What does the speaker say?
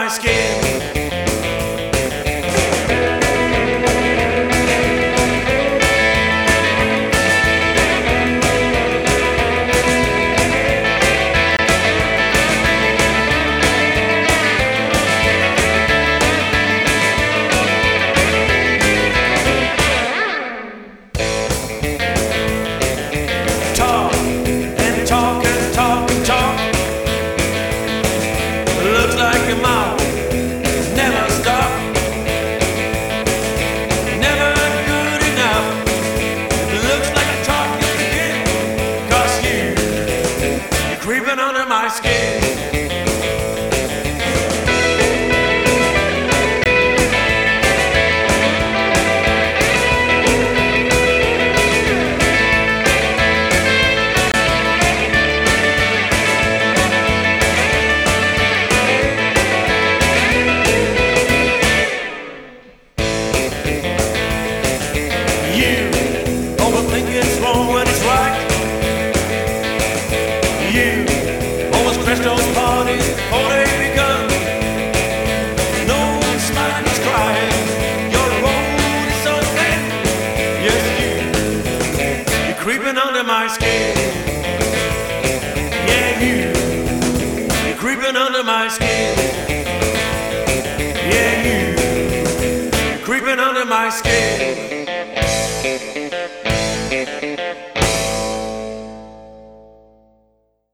my skin. Talk and talk and talk and talk. Looks like your mouth never stop. Never good enough. Looks like you're talking again. 'Cause you're creeping under my skin. You overthink it's wrong when it's right. You always crash those parties before they begun. No one's smiling, is crying. Your road is so thin. Yes, you're creeping under my skin. Yeah, you're creeping under my skin. Yeah, you're creeping under my skin.